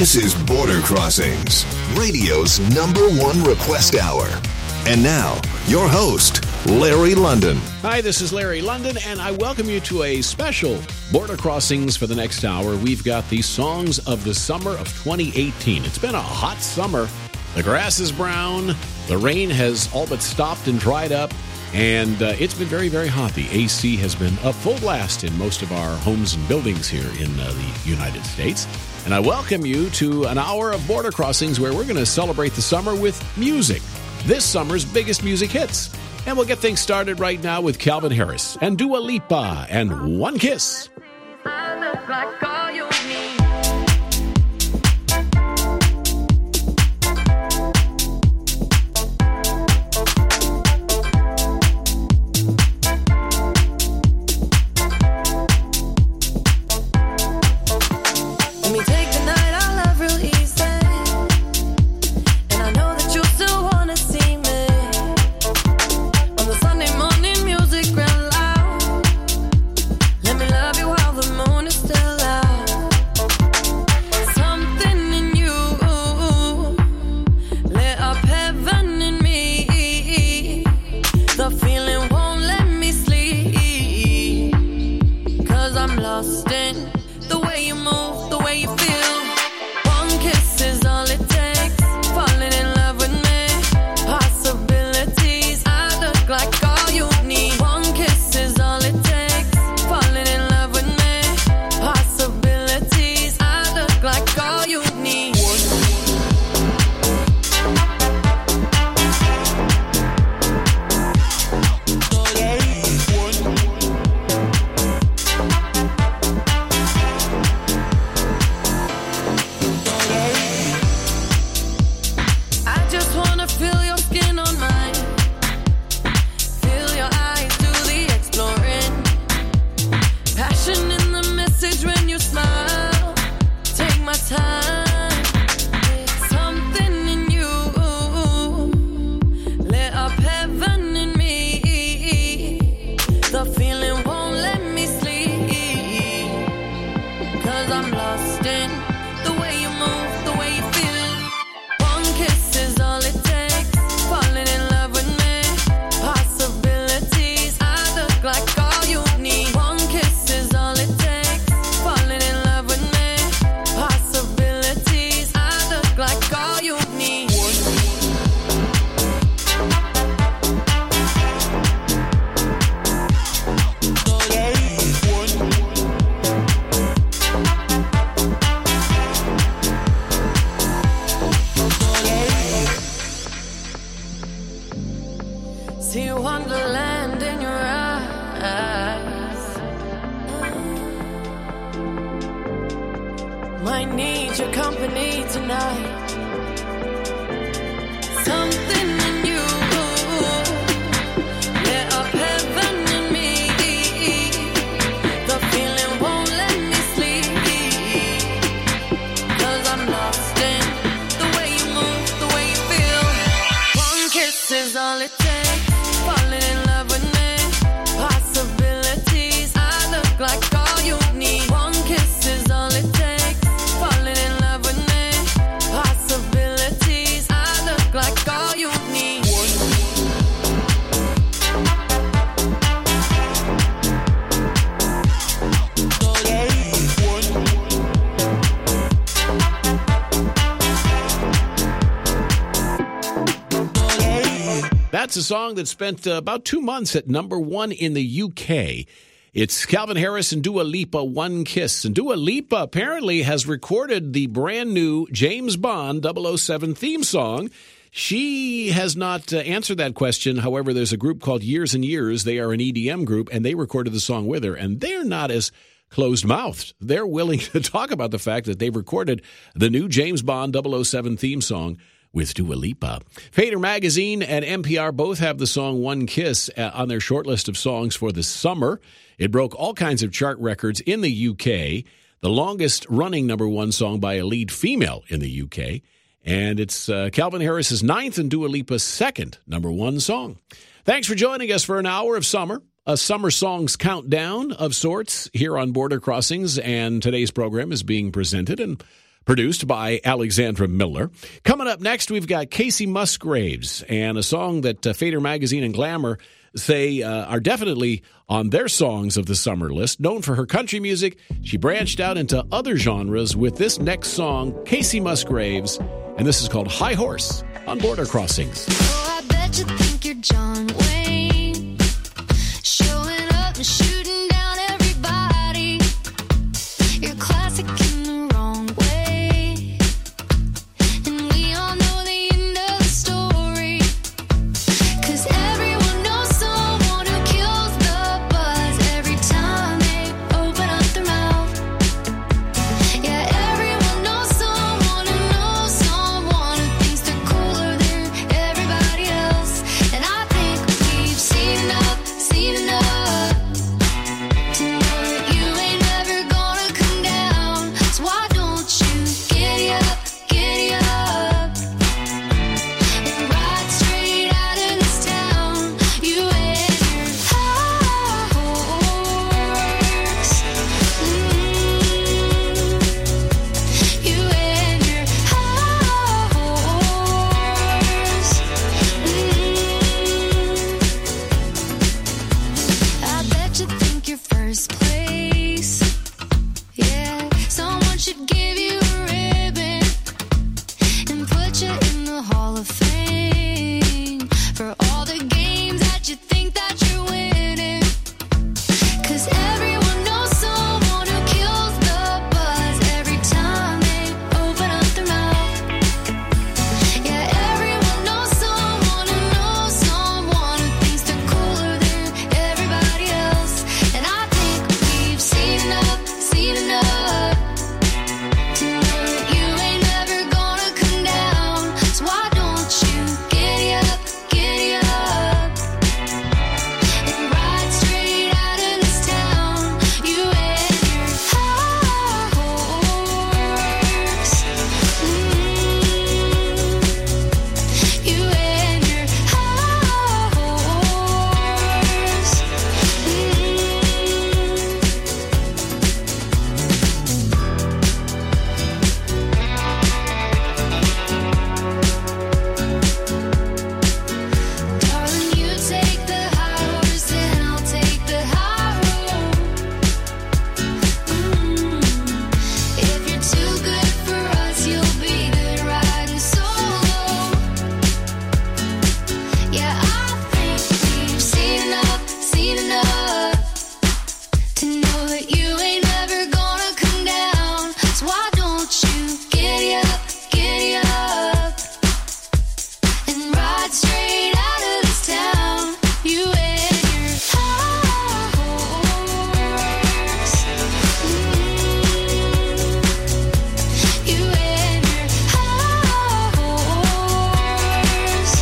This is Border Crossings, radio's #1 request hour. And now, your host, Larry London. Hi, this is Larry London, and I welcome you to a special Border Crossings for the next hour. We've got the songs of the summer of 2018. It's been a hot summer. The grass is brown. The rain has all but stopped and dried up. And it's been very, very hot. The AC has been up full blast in most of our homes and buildings here in the United States. And I welcome you to an hour of Border Crossings where we're going to celebrate the summer with music. This summer's biggest music hits. And we'll get things started right now with Calvin Harris and Dua Lipa and One Kiss. I look like all you need. That's a song that spent about 2 months at #1 in the UK. It's Calvin Harris and Dua Lipa, One Kiss. And Dua Lipa apparently has recorded the brand new James Bond 007 theme song. She has not answered that question. However, there's a group called Years and Years. They are an EDM group, and they recorded the song with her. And they're not as closed-mouthed. They're willing to talk about the fact that they've recorded the new James Bond 007 theme song with Dua Lipa. Fader Magazine and NPR both have the song One Kiss on their short list of songs for the summer. It broke all kinds of chart records in the UK, the longest-running #1 song by a lead female in the UK, and it's Calvin Harris's 9th and Dua Lipa's 2nd #1 song. Thanks for joining us for an hour of summer, a summer songs countdown of sorts here on Border Crossings, and today's program is being presented and produced by Alexandra Miller. Coming up next, we've got Kacey Musgraves and a song that Fader Magazine and Glamour say are definitely on their songs of the summer list. Known for her country music, she branched out into other genres with this next song, Kacey Musgraves, and this is called High Horse on Border Crossings. Oh, I bet you think you're John Wayne, showing up and shooting down everybody. You're classic in the wrong way, and we all know the end of the story. 'Cause everyone knows someone who kills the buzz every time they open up their mouth. Yeah, everyone knows someone who knows someone who thinks they're cooler than everybody else. And I think we've seen enough to know that you ain't never gonna come down. So why don't you giddy up and ride straight out of this town? You and your high horse. You and your high horse. I bet you think you're first place. Yeah, someone should give you a ribbon and put you in the Hall of Fame for all the games that you think that you're winning. 'Cause everyone knows someone who kills the buzz every time they open up their mouth. Yeah, everyone knows someone who thinks they're cooler than everybody else. And I think we've seen enough to know that you ain't never gonna come down. So why don't you giddy up and ride straight out of this town? You and your high horse. You and your high horse. Darling, you take the high horse and I'll take the high road. If you're too good for us, you'll be good riding solo. Yeah, I think we've seen enough to know that you ain't never gonna come down. So why don't you giddy up and ride straight out of this town? You and your high horse. You and your high horse.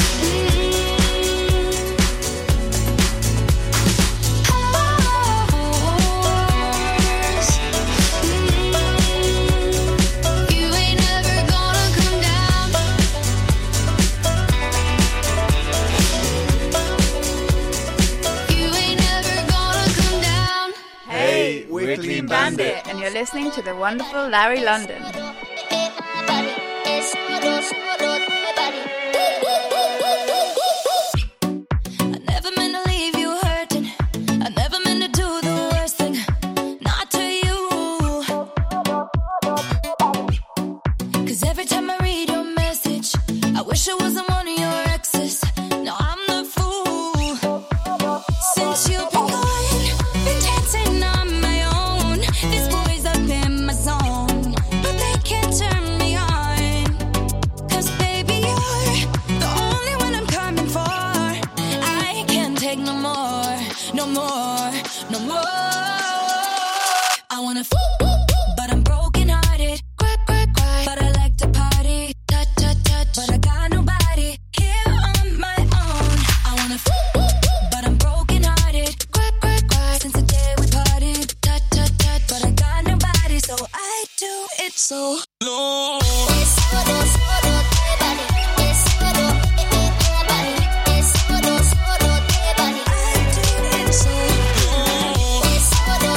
You ain't never gonna come down. You ain't never gonna come down. Hey, we're Clean Bandit, and you're listening to the wonderful Larry London. I never meant to leave you hurting. I never meant to do the worst thing. Not to you. 'Cause every time I read your message, I wish I wasn't one of your exes. No, I'm the fool. Since you've been gone, been dancing on my own. These boys up in my zone, but they can't turn me on. 'Cause baby, you're the only one I'm coming for. I can't take no more, no more, no more. I wanna but I'm broken hearted. Cry, but I like to party. Touch, but I got nobody here on my own. I wanna but I'm broken hearted. Cry, since the day we parted. Touch, but I got nobody, so I do it so low. I do it so low.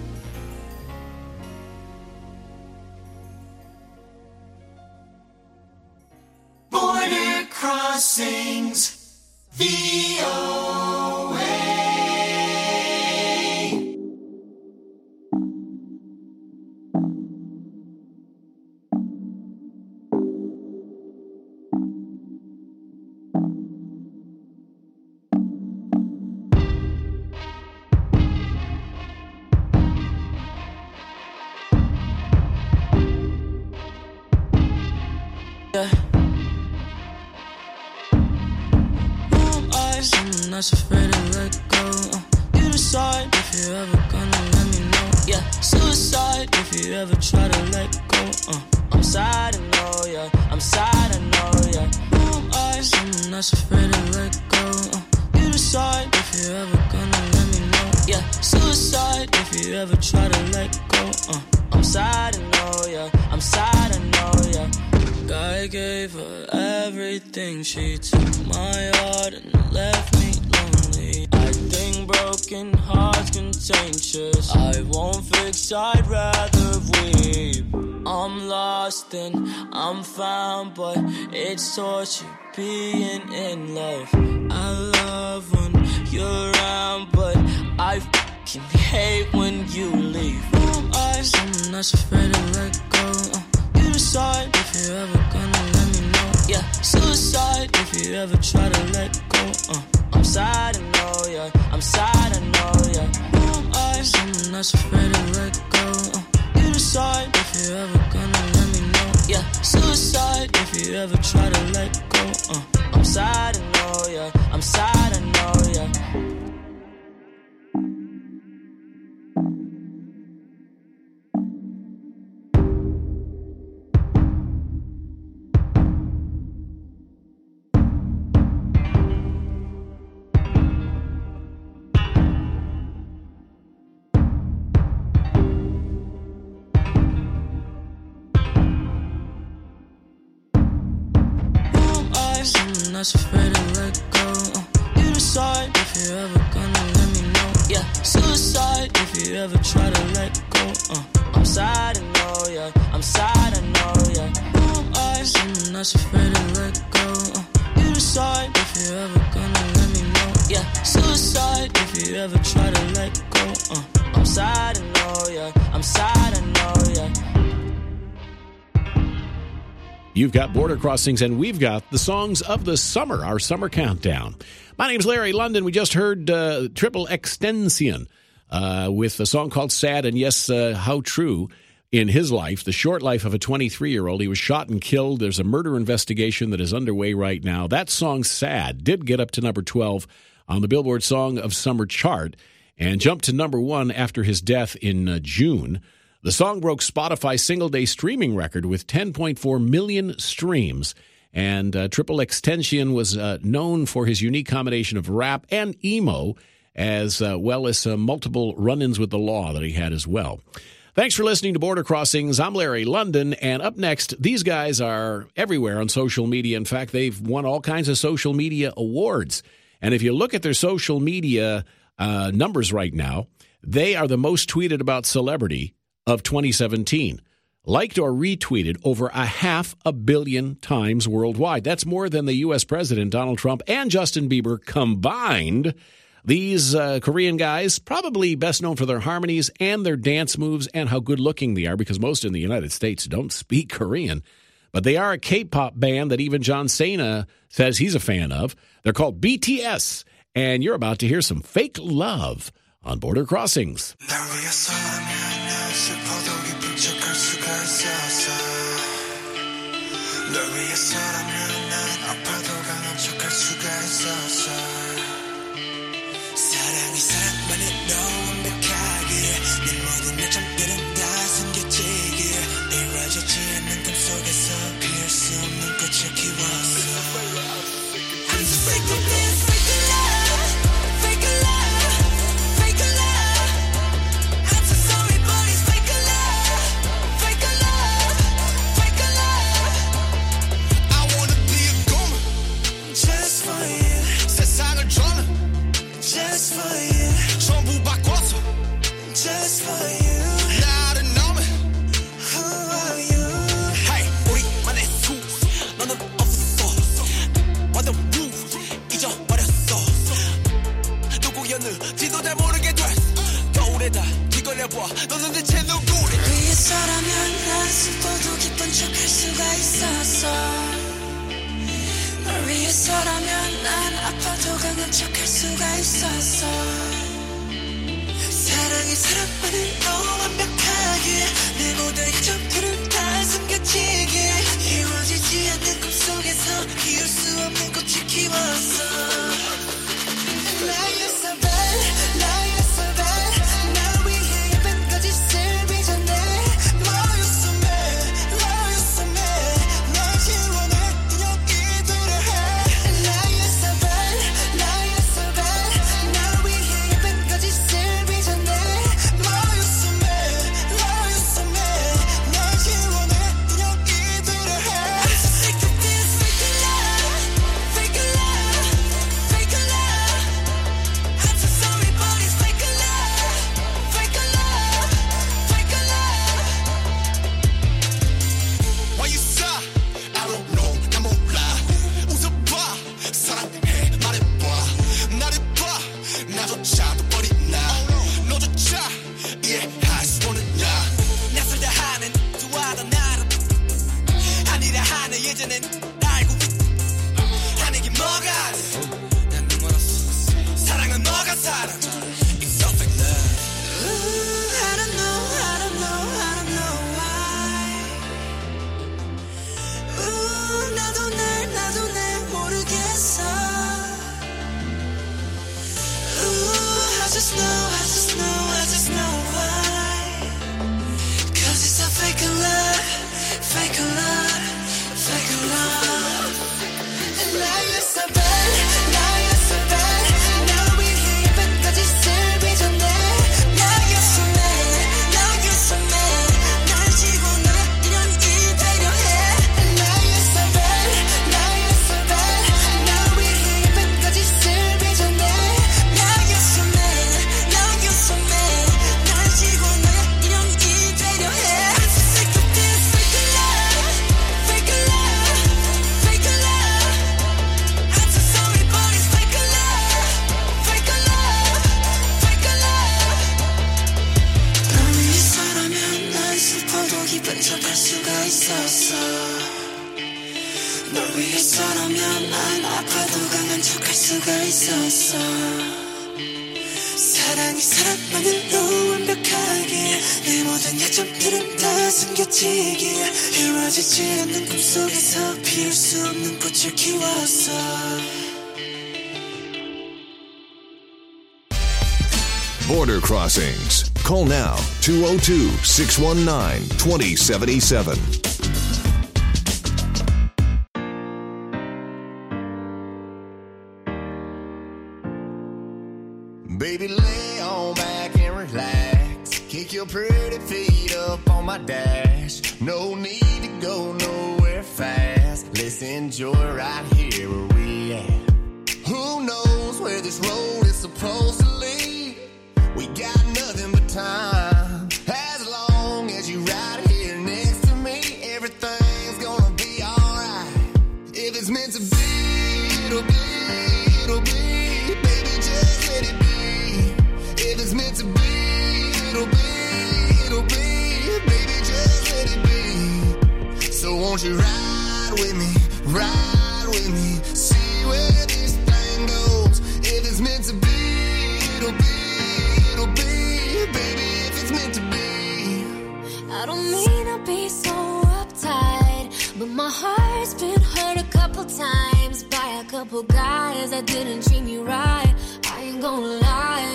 Crossings VOA. Not afraid to let go. You decide if you're ever gonna let me know. Yeah, suicide if you ever try to let go. I'm sad, I know, yeah. I'm sad, I know, yeah. Who am I? Someone that's afraid to let go. You decide if you're ever gonna let me know. Yeah, suicide if you ever try to let go. I'm sad, I know, yeah. I'm sad, I know, yeah. I gave her everything. She took my heart and left me lonely. I think broken hearts contagious. I won't fix, I'd rather weep. I'm lost and I'm found, but it's torture being in love. I love when you're around, but I fucking hate when you leave. Who am I? Someone that's afraid to let go. You decide if you're ever gonna let me know. Yeah, suicide if you ever try to let go. I'm sad, I know, yeah. I'm sad, I know, yeah. Who am I? Someone that's afraid to let go. You decide if you're ever gonna let me know. Yeah, suicide if you ever try to let go. I'm sad, I know, yeah. I'm sad, I know, yeah. Not afraid to let go. You decide if you're ever gonna let me know. Yeah, suicide if you ever try to let go. I'm sad, I know, yeah. I'm sad, I know, yeah. Who am I? Someone that's afraid to let go. You decide if you're ever gonna let me know. Yeah, suicide if you ever try to let go. I'm sad, I know, yeah. I'm sad, I know, yeah. You've got Border Crossings, and we've got the songs of the summer, our summer countdown. My name's Larry London. We just heard Triple Extension with a song called Sad, and yes, how true in his life, the short life of a 23-year-old. He was shot and killed. There's a murder investigation that is underway right now. That song, Sad, did get up to number 12 on the Billboard Song of Summer chart and jumped to number 1 after his death in June. The song broke Spotify's single-day streaming record with 10.4 million streams, and Triple Extension was known for his unique combination of rap and emo, as well as multiple run-ins with the law that he had as well. Thanks for listening to Border Crossings. I'm Larry London, and up next, these guys are everywhere on social media. In fact, they've won all kinds of social media awards, and if you look at their social media numbers right now, they are the most tweeted about celebrity of 2017, liked or retweeted over 500 million times worldwide. That's more than the U.S. President Donald Trump and Justin Bieber combined. These Korean guys, probably best known for their harmonies and their dance moves and how good-looking they are, because most in the United States don't speak Korean. But they are a K-pop band that even John Cena says he's a fan of. They're called BTS, and you're about to hear some Fake Love on Border Crossings. 다 뒤걸려봐 너는 대체 누구래 위에서라면 난 슬퍼도 기쁜 척 할 수가 있었어 널 위해서라면 난 아파도 강한 척 할 수가 있었어 사랑이 사랑만을 너무 완벽하게 내 모든 이점들은 다 숨겨지게 이루어지지 않는 꿈속에서 피울 수 없는 꽃을 키웠어 나의 사발 나의 사발 나 위해 예쁜까지 쓸비 전에 너였어 너였어 널 지원해 그냥 이대로 해 나의 사발 나 위해 예쁜까지 쓸비 전에 너였어 너였어 널 지원해 그냥 이대로 해 I'm so sick of this fake love fake love fake love I'm so sorry but it's fake love fake love fake love Why you sigh? I don't know 나 몰라 웃어봐 사랑해 말해봐 나를 봐 나조차도 버리나 너조차 이해할 수 없느냐 낯설다 하는 좋아하던 나를 아니라 하는 예전엔 알고 하는 게 뭐가 난 눈멀었어 사랑은 뭐가 사랑 It's so fake love I don't know why 나도 날 모르겠어 I just know why Cause it's a fake love fake love fake love 나의 사발 나 위해 예쁜까지 쓸비 전에 나였어 날 지고 날 그냥 이대로 해 나의 사발 나 위해 예쁜까지 쓸비 전에 나였어 날 지고 날 그냥 이대로 해 I'm so sick of this fake love fake love fake love I'm so sorry but it's fake love fake love fake love 널 위해서라면 난 슬퍼도 기쁜 척 할 수가 있었어 널 위해서라면 난 아파도 강한 척 할 수가 있었어 사랑이 사랑만으로 완벽하게 내 모든 약점들은 다 숨겨지게 이루어지지 않는 꿈속에서 피울 수 없는 꽃을 키웠어 Border Crossings. Call now 202-619-2077. Baby, lay on back and relax. Kick your pretty feet up on my dash. No need to go nowhere fast. Let's enjoy right here where we at. Who knows where this road is supposed to lead? We got nothing but time. As long as you right here next to me, everything's gonna be alright. If it's meant to be, it'll be, it'll be. Baby, just let it be. If it's meant to be, it'll be, it'll be. Baby, just let it be. So won't you ride with me, ride with me. See where this thing goes. If it's meant to be, it'll be, it'll be. Baby, if it's meant to be. I don't mean to be so uptight, but my heart's been hurt a couple times by a couple guys that didn't treat me right. I ain't gonna lie,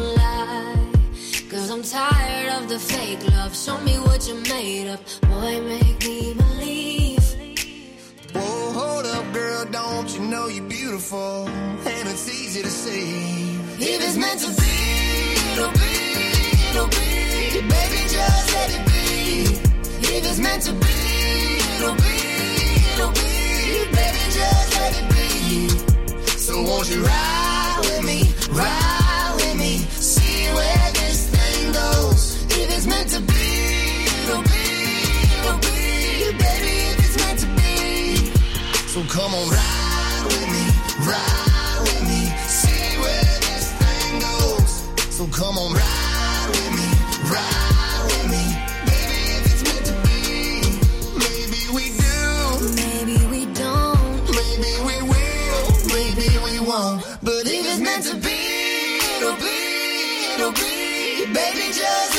cause I'm tired of the fake love. Show me what you're made of, boy, make me believe. Whoa, hold up, girl, don't you know you're beautiful? And it's easy to see. If it's meant to be, it'll be, it'll be. Baby, just let it be. If it's meant to be, it'll be, it'll be. Baby, just let it be. So won't you ride with me, ride with me. See where this thing goes. If it's meant to be, it'll be, it'll be. Baby, if it's meant to be. So come on, ride with me, ride with me. See where this thing goes. So come on, ride with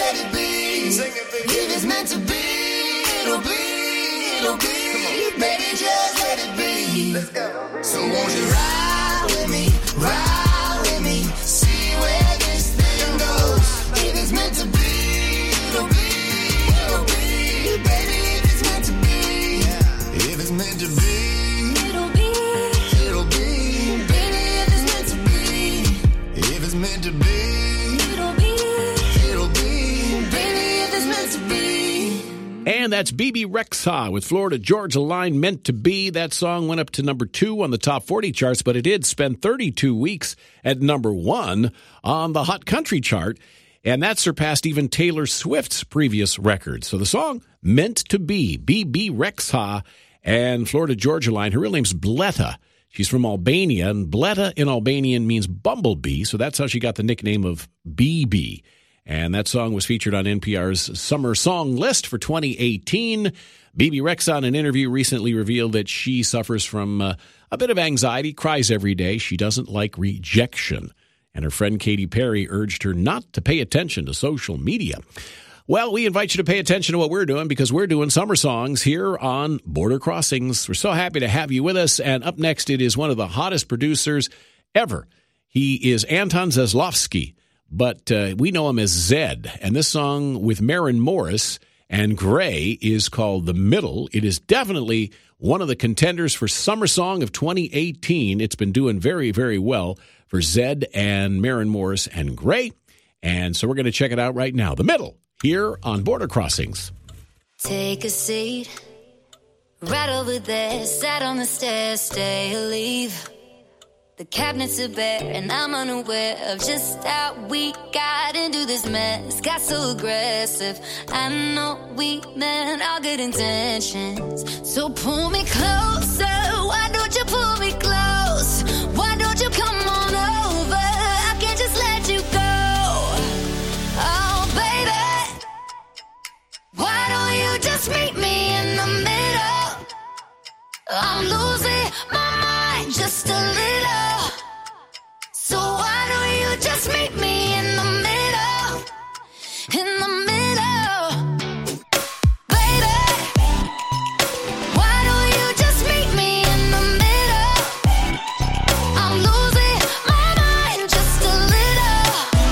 let it be. Sing it, baby. If it's meant to be, it'll be, it'll be. Baby, just let it be. Let's go. So won't you ride with me, see where this thing goes. If it's meant to be, it'll be, it'll be. Baby, if it's meant to be, if it's meant to be, it'll be, it'll be. Baby, if it's meant to be, if it's meant to be, it'll be, it'll be. Baby, if it's meant to be. And that's Bebe Rexha with Florida Georgia Line, Meant to Be. That song went up to number 2 on the top 40 charts, but it did spend 32 weeks at number 1 on the Hot Country chart, and that surpassed even Taylor Swift's previous record. So the song, Meant to Be, Bebe Rexha and Florida Georgia Line. Her real name's Bleta. She's from Albania, and Bleta in Albanian means bumblebee, so that's how she got the nickname of BB. And that song was featured on NPR's Summer Song List for 2018. Bebe Rexha, in an interview, recently revealed that she suffers from a bit of anxiety, cries every day. She doesn't like rejection. And her friend Katy Perry urged her not to pay attention to social media. Well, we invite you to pay attention to what we're doing because we're doing summer songs here on Border Crossings. We're so happy to have you with us. And up next, it is one of the hottest producers ever. He is Anton Zaslavsky, but we know him as Zed. And this song with Maren Morris and Gray is called The Middle. It is definitely one of the contenders for Summer Song of 2018. It's been doing very, very well for Zed and Maren Morris and Gray. And so we're going to check it out right now. The Middle, here on Border Crossings. Take a seat right over there, sat on the stairs, stay or leave. The cabinets are bare and I'm unaware of just how we got into this mess. Got so aggressive. I know we meant all good intentions. So pull me closer. Why don't you pull me close? Why don't you come on over? I can't just let you go. Oh, baby. Why don't you just meet me in the middle? I'm losing my mind just a little. So why don't you just meet me in the middle? In the middle. Baby, why don't you just meet me in the middle? I'm losing my mind just a little.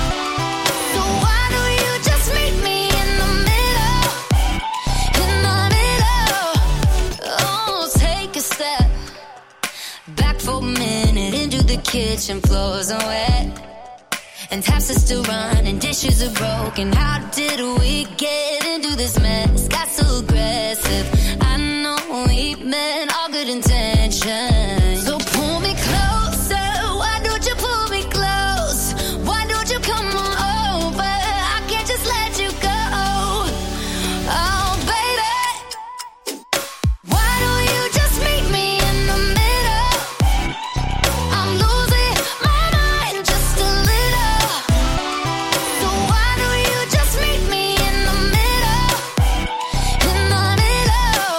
So why don't you just meet me in the middle? In the middle. Oh, take a step back for a minute into the kitchen, floors are wet and taps are still running, dishes are broken. How did we get into this mess? Got so aggressive. I know we meant all good intentions. So pull me closer. Why don't you pull me close? Why don't you come on over? I can't just let you go. Oh, baby. Why don't you just meet me in the middle? I'm losing my mind just a little. So why don't you just meet me in the middle? In the middle.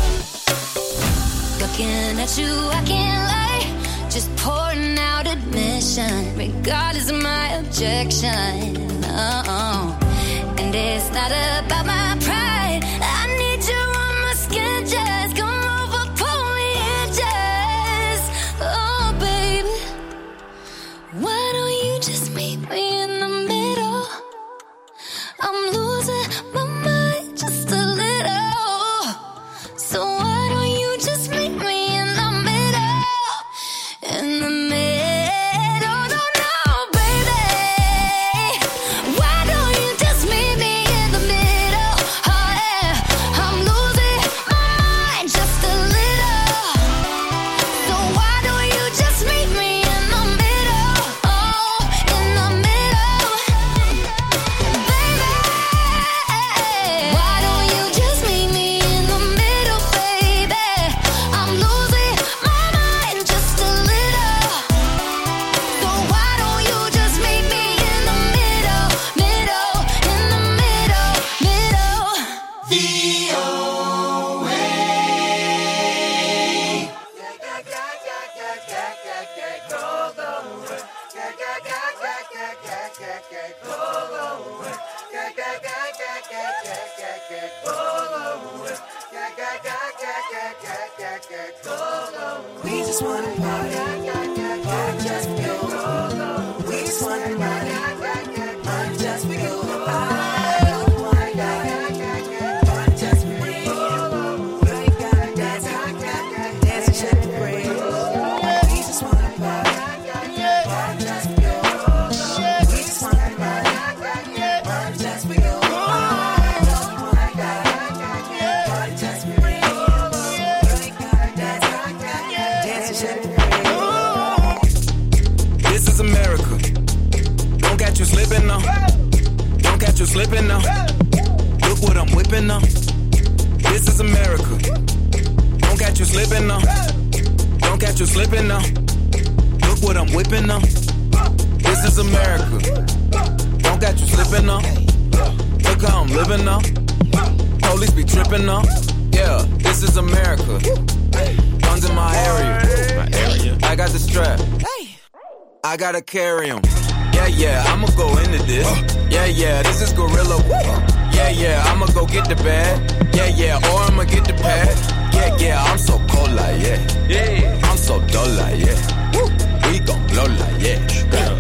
Looking at you, I can't lie. Just pouring out admission, regardless of my objection. Oh, and it's not about my pride. I need you on my skin, just come over, pull me in, just. Oh, baby, why don't you just meet me in the middle? I'm losing my mind just a little. So why don't you just meet me in the middle? In the middle, no, no, baby. Why don't you just meet me in the middle? Oh, yeah. I'm losing my mind just a little. So why don't you just meet me in the middle? Oh, in the middle. Baby, We just wanna party, party just for you. We just wanna party, party just for you. We wanna party just for you. We gotta dance, dance and shake the break. We just wanna party, party just for you. We just wanna party, party just for you. We wanna party just for you. This is America. Don't catch you slipping now. Don't catch you slipping now. Look what I'm whipping now. This is America. Don't catch you slipping now. Don't catch you slipping now. Look what I'm whipping now. This is America. Don't catch you slipping now. Look how I'm living now. Police be tripping now. Yeah, this is America. Guns in my area. I got the strap. I gotta carry 'em. Yeah, I'ma go into this. Yeah, this is gorilla. Yeah, I'ma go get the bag. Yeah, or I'ma get the pad. Yeah, I'm so cold like, yeah. I'm so dull like, yeah. We gon' blow like, yeah.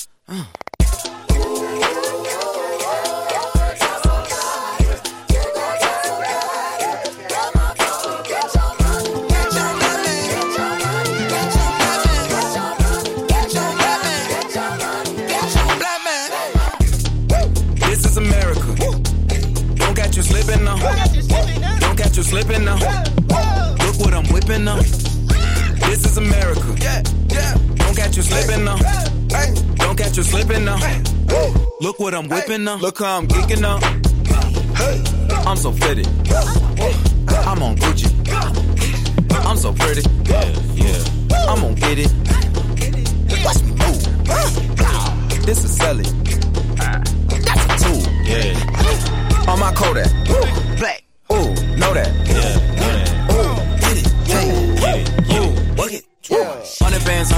You slipping now. Look what I'm whipping now. This is America. Don't catch you slipping now. Don't catch you slipping now. Look what I'm whipping now. Look how I'm geeking now. I'm so fitted. I'm on Gucci. I'm so pretty. Yeah. I'm gonna get it. Watch me move. This is Sally. That's a tool. Yeah. On my Kodak. Black. Ooh, know that. Yeah. Ooh, get it. Hey. Ooh, work it. 100 bands.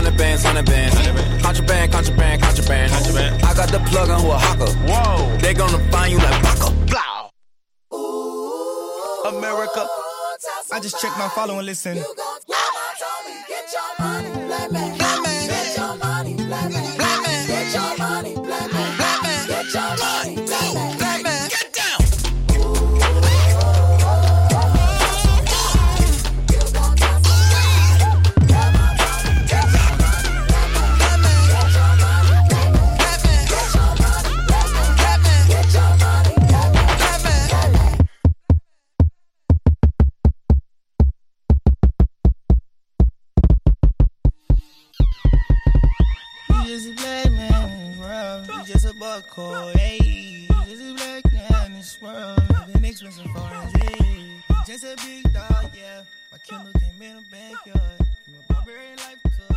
Contraband. I got the plug on who a hawker. Whoa. They gonna find you like Baka. Blah. Ooh, America. I just checked my follow and listen. You gon' get your money, black man. Get your money, black man. Get your money, black man. Get your money, black man. Get down. Cold, hey, just a black man in this world, living expensive foreign, hey. Just a big dog, yeah. My Kindle came in the backyard. From a barbarian life to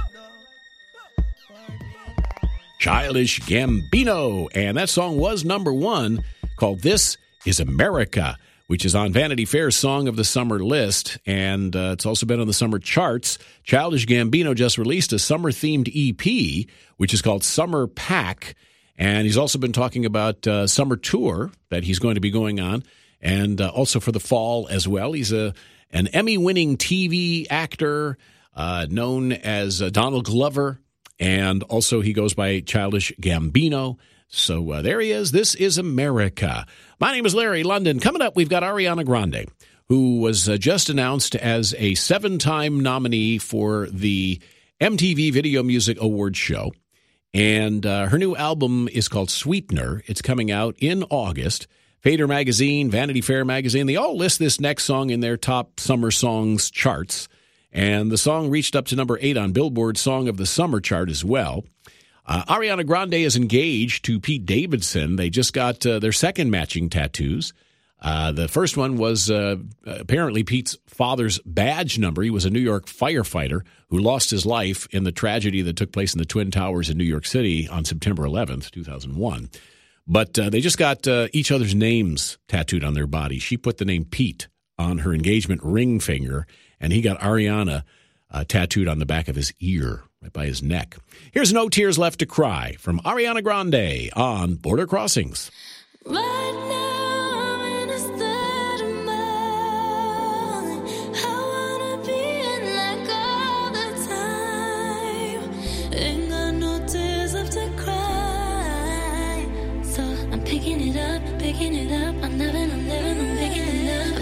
a dog. Childish Gambino, and that song was number one, called This Is America, which is on Vanity Fair's Song of the Summer list, and it's also been on the summer charts. Childish Gambino just released a summer-themed EP, which is called Summer Pack. And he's also been talking about summer tour that he's going to be going on, and also for the fall as well. He's an Emmy-winning TV actor known as Donald Glover, and also he goes by Childish Gambino. So there he is. This is America. My name is Larry London. Coming up, we've got Ariana Grande, who was just announced as a 7-time nominee for the MTV Video Music Awards show. And her new album is called Sweetener. It's coming out in August. Fader Magazine, Vanity Fair Magazine, they all list this next song in their top summer songs charts. And the song reached up to number 8 on Billboard's Song of the Summer chart as well. Ariana Grande is engaged to Pete Davidson. They just got their second matching tattoos. The first one was apparently Pete's father's badge number. He was a New York firefighter who lost his life in the tragedy that took place in the Twin Towers in New York City on September 11th, 2001. But they just got each other's names tattooed on their body. She put the name Pete on her engagement ring finger, and he got Ariana tattooed on the back of his ear, right by his neck. Here's No Tears Left to Cry from Ariana Grande on Border Crossings. Right now I'm in a state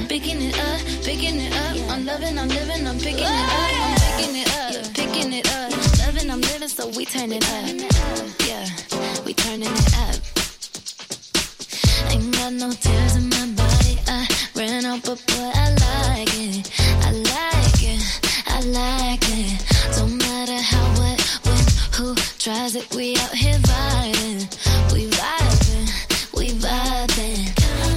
picking it up, picking it up. I'm loving, I'm living, I'm picking it up. I'm picking it up, picking it up. Loving, I'm living, so we turn it up. Yeah, we turning it up. Ain't got no tears in my body. I ran out, but boy, I like it. I like it, I like it. Don't matter how, what, when, who tries it. We out here vibing, we vibing, we vibing.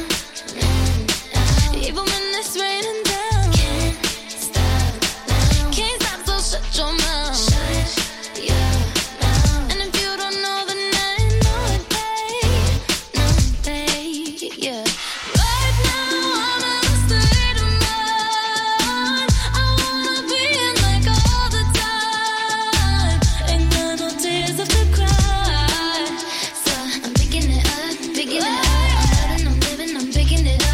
Even when it's raining down, can't stop now. Can't stop, so shut your mouth. Shut your mouth. And if you don't know, then I know it, babe. No, babe, yeah. Right now, I'm in a state of mind. I wanna be in like all the time. Ain't got no tears left to cry. So I'm picking it up, picking it up. I'm living, I'm picking it up.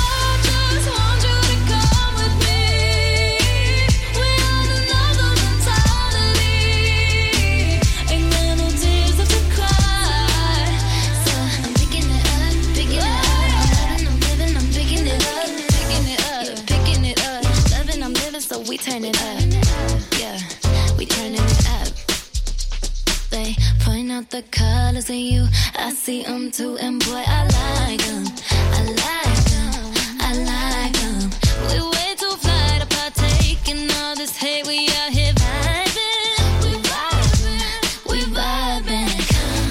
We turn it up, yeah, we turning it up. They point out the colors in you, I see them too, and boy, I like them, I like them, I like them. We way too fly to partake in all this hate, we out here vibing, we vibing, we vibing.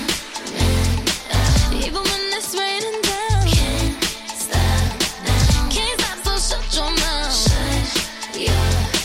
Even when it's raining down, can't stop now. Can't stop, so shut your mouth. Shut your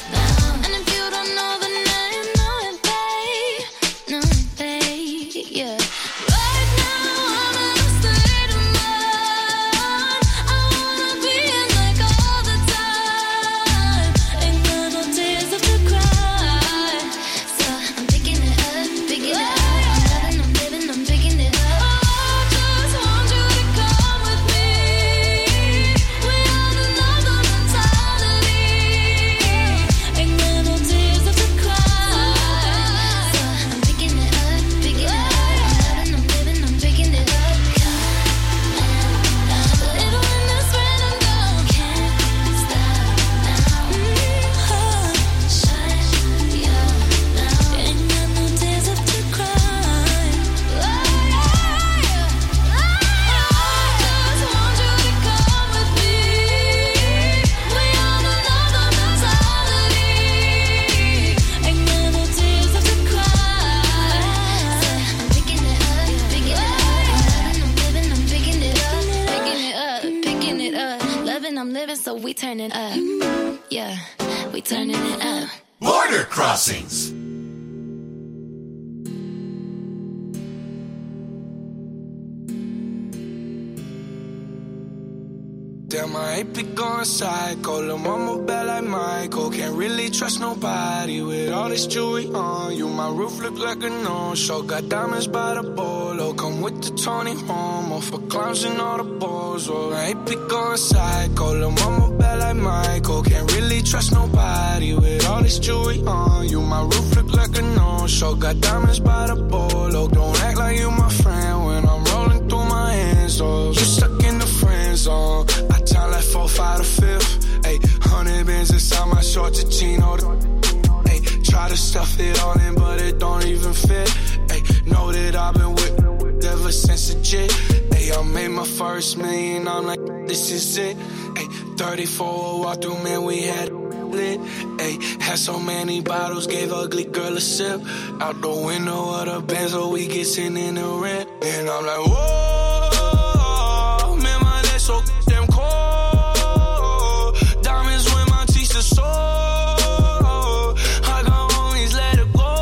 so we turn it up, yeah, we turning it up. Border Crossings. Damn, I ain't pick on psycho. Lil' mama bad like Michael. Can't really trust nobody with all this jewelry on you. My roof look like a no-show. Got diamonds by the bolo. Come with the Tony Homo for clowns and all the balls. Oh, I ain't pick on psycho. Lil' mama bad like Michael. Can't really trust nobody with all this jewelry on you. My roof look like a no-show. Got diamonds by the bolo. Don't act like you my friend when I'm rolling through my hands. Oh, you stuck in the friend zone. Time like 4, 5 to 5th. Ayy, 100 bands inside my shorts and chino. Ayy, try to stuff it all in, but it don't even fit. Ayy, know that I've been with ever since the jit. Ayy, I made my first million. I'm like, this is it. Ayy, 34 walk through, man, we had lit. Ayy, had so many bottles, gave ugly girl a sip. Out the window of the Benz, so we get sitting in the rent. And I'm like, whoa, man, my legs so damn cold. Diamonds when my teeth are sore. I can always let it go.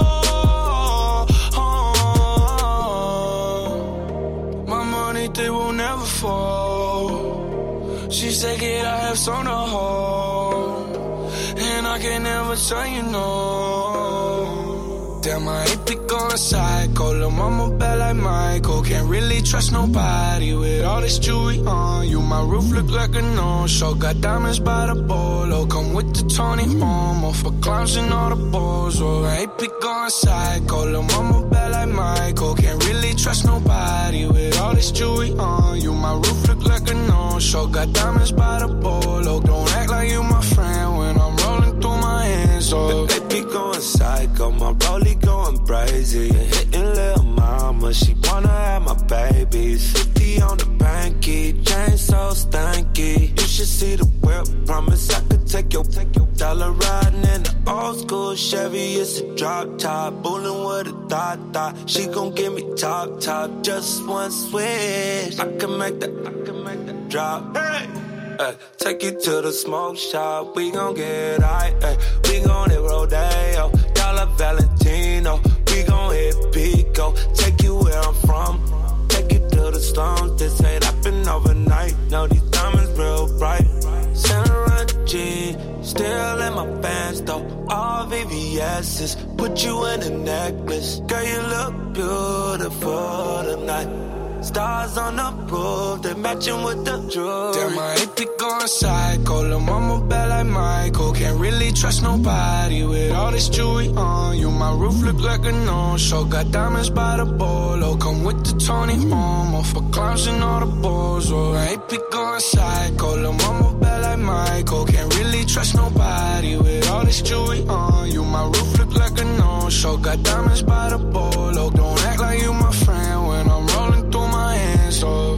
My money, they will never fall. She said, kid, I have some to hold. And I can never tell you no. Damn, I ain't pick on psycho. Lil' mama bad like Michael. Can't really trust nobody with all this jewelry on you. My roof look like a no-show. Got diamonds by the bolo. Come with the Tony Homo for clowns and all the balls. Oh, I ain't pick on psycho. Lil' mama bad like Michael. Can't really trust nobody with all this jewelry on you. My roof look like a no-show. no-show. Got diamonds by the bolo. Don't act like you my friend when I'm rolling through my hands. Oh, they be going psycho, my rollie going crazy. Hitting little mama, she wanna have my babies. 50 on the banky, chain so stanky. You should see the whip, promise I could take your dollar riding in the old school Chevy. It's a drop top, bullin' with a thought. She gon' give me top, just one switch. I can make that drop. Hey. Take you to the smoke shop, we gon' get high. We gon' hit Rodeo, Dollar Valentino. We gon' hit Pico, take you where I'm from. Take you to the slums, this ain't happen overnight. No, these diamonds real bright. Santa Jean, still in my pants though. All VVS's, put you in a necklace. Girl, you look beautiful tonight. Stars on the roof, they matching with the jewelry. Damn, my AP going psycho. Lil' mama bad like Michael. Can't really trust nobody with all this jewelry on you. My roof look like a no-show. Got diamonds by the bolo. Come with the Tony Momo for clowns and all the balls. Oh, my AP going psycho. Lil' mama bad like Michael. Can't really trust nobody with all this jewelry on you. My roof look like a no-show. Got diamonds by the bolo. Don't act like you my friend when I'm rolling through my hands. Oh.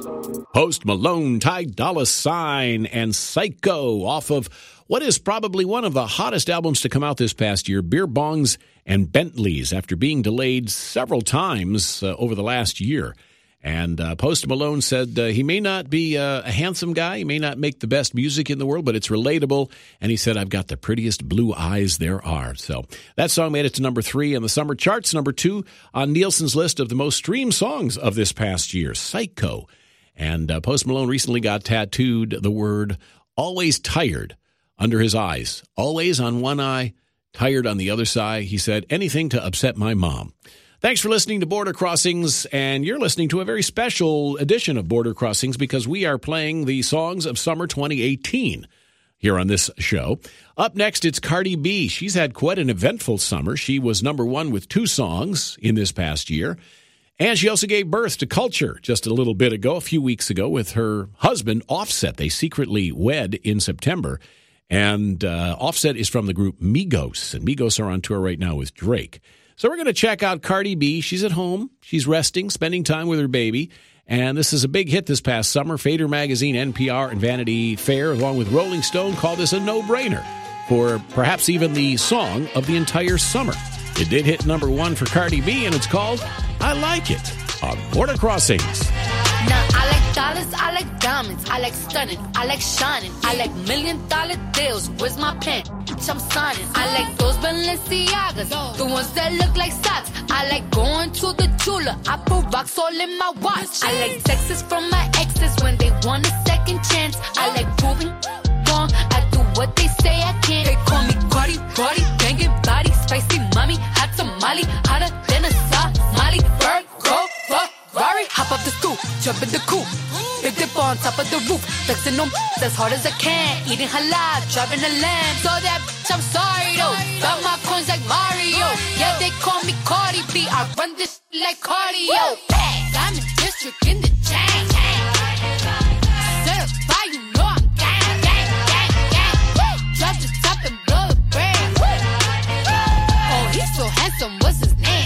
Post Malone, Ty Dolla $ign, and Psycho off of what is probably one of the hottest albums to come out this past year, Beer Bongs and Bentleys, after being delayed several times over the last year. And Post Malone said he may not be a handsome guy, he may not make the best music in the world, but it's relatable. And he said, I've got the prettiest blue eyes there are. So that song made it to number 3 on the summer charts, number 2 on Nielsen's list of the most streamed songs of this past year, Psycho. And Post Malone recently got tattooed the word always tired under his eyes. Always on one eye, tired on the other side. He said, anything to upset my mom. Thanks for listening to Border Crossings, and you're listening to a very special edition of Border Crossings because we are playing the songs of summer 2018 here on this show. Up next, it's Cardi B. She's had quite an eventful summer. She was number 1 with 2 songs in this past year, and she also gave birth to Culture just a few weeks ago, with her husband, Offset. They secretly wed in September, and Offset is from the group Migos, and Migos are on tour right now with Drake. So we're going to check out Cardi B. She's at home. She's resting, spending time with her baby. And this is a big hit this past summer. Fader Magazine, NPR, and Vanity Fair, along with Rolling Stone, called this a no-brainer for perhaps even the song of the entire summer. It did hit number 1 for Cardi B, and it's called I Like It on Border Crossings. Now I like dollars, I like diamonds, I like stunning, I like shining, I like $1 million deals. Where's my pen? Bitch, I'm signing. I like those Balenciagas, the ones that look like socks. I like going to the Tula. I put rocks all in my watch. I like texts from my exes when they want a second chance. I like proving wrong. I do what they say I can't. They call me Cardi, banging body, spicy mommy, hot tamale, hotter than a Somali. Virgo, Ferrari, hop up the stoop, jump in the coupe. Big dip on top of the roof, flexing them as hard as I can. Eating halal, driving a lamb. So that bitch, I'm sorry though. Got my coins like Mario. Yeah, they call me Cardi B. I run this like cardio. I'm in district in the chain. Certified, you know I'm gang. Drop the top and blow the brand. Oh, he's so handsome, what's his name?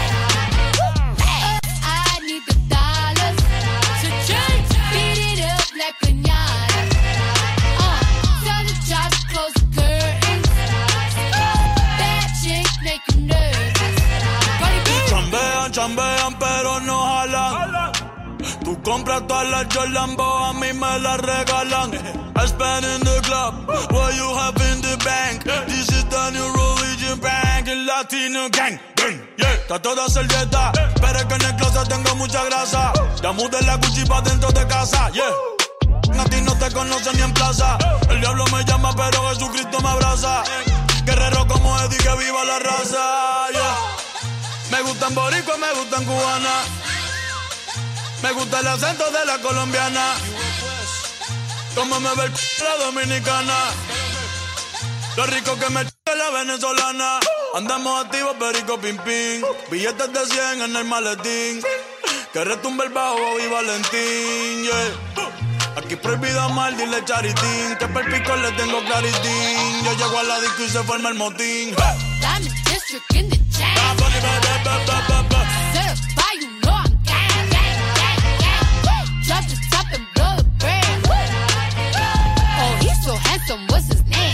Chambean pero no jalan. Tú compras todas las Jolambo, a mí me las regalan. I spend in the club, what you have in the bank. This is the new religion bank, el Latino gang. Yeah, está toda servieta, pero es que en el closet tengo mucha grasa. Ya mudé la Gucci pa' dentro de casa, yeah. A ti no te conocen ni en plaza. El diablo me llama pero Jesucristo me abraza. Guerrero como Eddie, que viva la raza, yeah. Me gustan boricua, me gustan cubana. Me gusta el acento de la colombiana. Como me ve la dominicana. Lo rico que me la venezolana. Andamos activos, perico, pim, pim. Billetes de 100 en el maletín. Que retumbe el bajo y Valentín, yeah. Aquí Aquí prohibido mal, dile charitín. Que perpico le tengo claritín. Yo llego a la disco y se forma el motín. Diamond District in the chain. Certified, you know I'm gang, gang, gang, gang. Drop the top and blow the brand. Oh, he's so handsome, what's his name?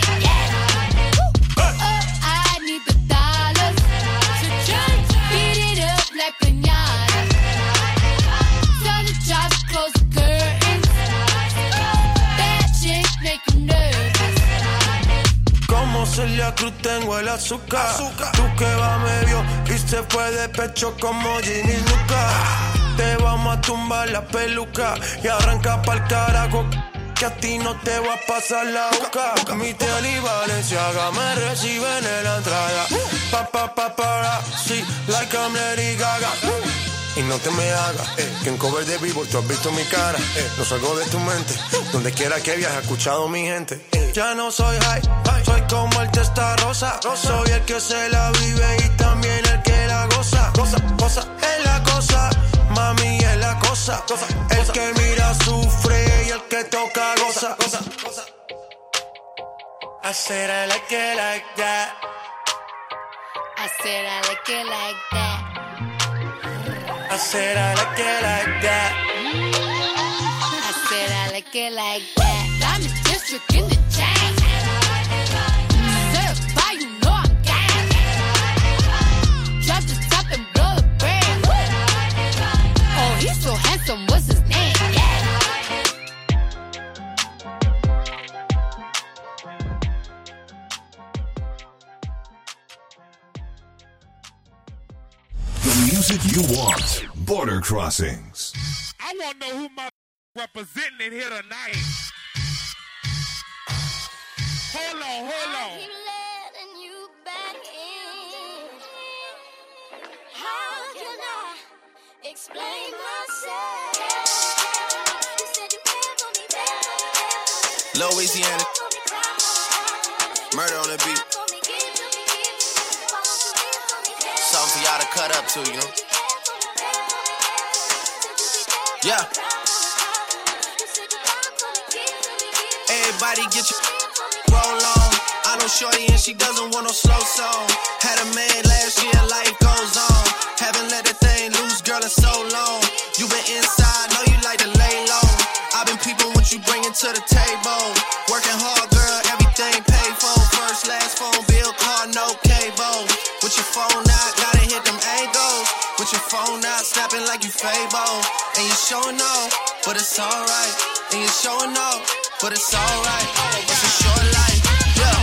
I need the dollars to change. Beat it up like piñata. Tell the jobs to close the curtains. That chick make you nervous. Como Celia Cruz tengo el azúcar. Tú que va medio y se fue de pecho como Ginny Luca. Te vamos a tumbar la peluca y arranca pa'l carajo. Que a ti no te va a pasar la boca. Mi tele y Valenciaga me reciben en la entrada. Para, sí, like I'm Lady Gaga. Y no te me hagas, que en cover de vivo tú has visto mi cara. No salgo de tu mente, donde quiera que viajes, he escuchado mi gente. Ya no soy high, soy como el testa rosa. Soy el que se la vive y también el que la goza. Goza, es la cosa, mami es la cosa. El que mira sufre y el que toca goza. I said I like it like that. I said I like it like that. I said I like it like that. I said I like it like that. Diamond District in the chain. Certified, you know I'm gang. Drop the top and blow the brand. Oh, he's so handsome, what's his name? The music you want. Border Crossings. I want to know who my representing in here tonight. Hold on. How can I explain myself? You said you cared for me, Louisiana. Murder on the beat. Something for y'all to cut up to, you know? Yeah. Everybody get your roll on. I know shorty and she doesn't want no slow song. Had a man last year, life goes on. Haven't let the thing loose, girl, in so long. You been inside, know you like to lay low. I've been peeping what you bringing to the table. Working hard, girl, everything paid for. First, last phone bill, car, no cable. With your phone out, gotta hit them angles. With your phone out, snapping like you Fable. And you showing off, but it's alright. And you showing off, but it's alright. It's a short life, yeah.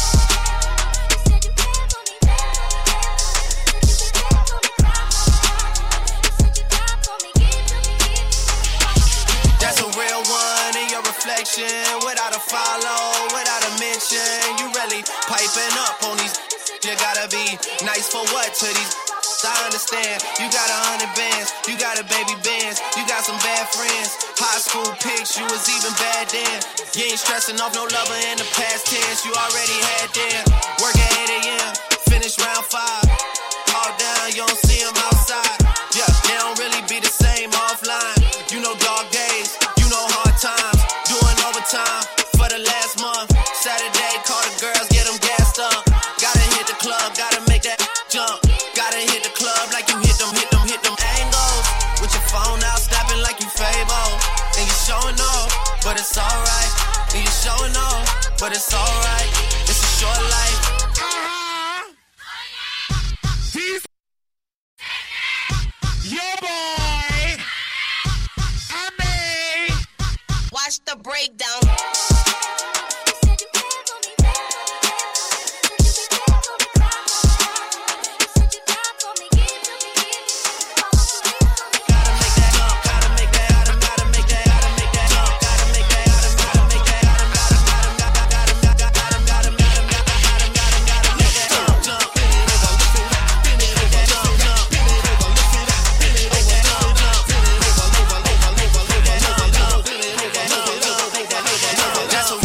That's a real one in your reflection. Without a follow, without a mention. You really piping up on these. You gotta be nice for what to these. I understand. You got 100 bands. You got a baby bands. You got some bad friends. High school pics. You was even bad then. You ain't stressing off no lover in the past tense. You already had them. Work at 8 a.m. Finish round 5. All down. You don't see them outside. Yeah, they don't really be the same offline. You know dog days. You know hard times. Doing overtime for the last month. Saturday, call the girls, get them gassed up. Gotta hit the club, gotta make that jump. Gotta hit the club like you hit them angles. With your phone out, snapping like you Fable. And you showing off, but it's alright. And you showing off, but it's alright. It's a short life. Yo, boy. I mean. Watch the breakdown. That's a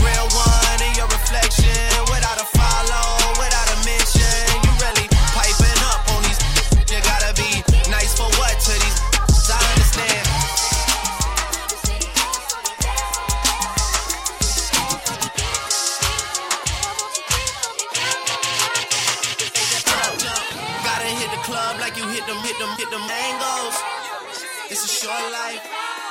hit them angles. It's a short life.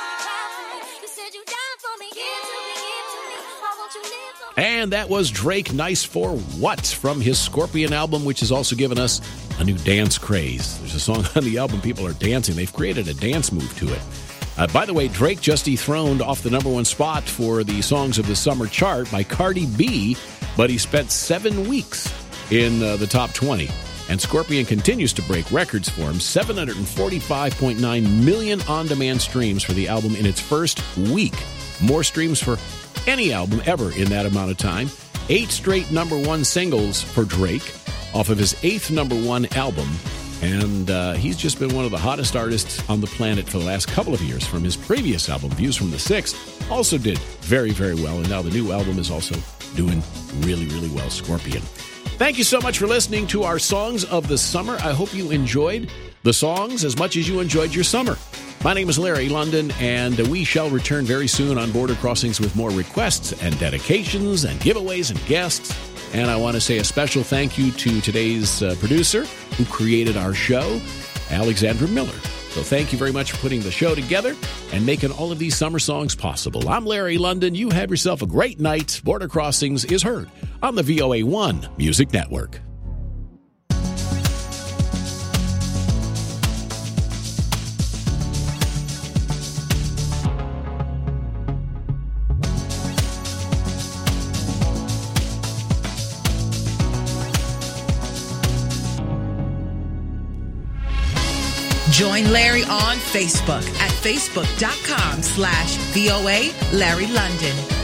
And that was Drake, Nice for What, from his Scorpion album, which has also given us a new dance craze. There's a song on the album, people are dancing. They've created a dance move to it. By the way, Drake just dethroned off the number one spot for the Songs of the Summer chart by Cardi B, but he spent 7 weeks in the top 20. And Scorpion continues to break records for him. 745.9 million on-demand streams for the album in its first week. More streams for any album ever in that amount of time. 8 straight number one singles for Drake off of his 8th number one album. And he's just been one of the hottest artists on the planet for the last couple of years. From his previous album, Views from the Sixth, also did very, very well. And now the new album is also doing really, really well, Scorpion. Thank you so much for listening to our Songs of the Summer. I hope you enjoyed the songs as much as you enjoyed your summer. My name is Larry London, and we shall return very soon on Border Crossings with more requests and dedications and giveaways and guests. And I want to say a special thank you to today's producer who created our show, Alexandra Miller. So thank you very much for putting the show together and making all of these summer songs possible. I'm Larry London. You have yourself a great night. Border Crossings is heard on the VOA1 Music Network. Join Larry on Facebook at facebook.com/VOA Larry London.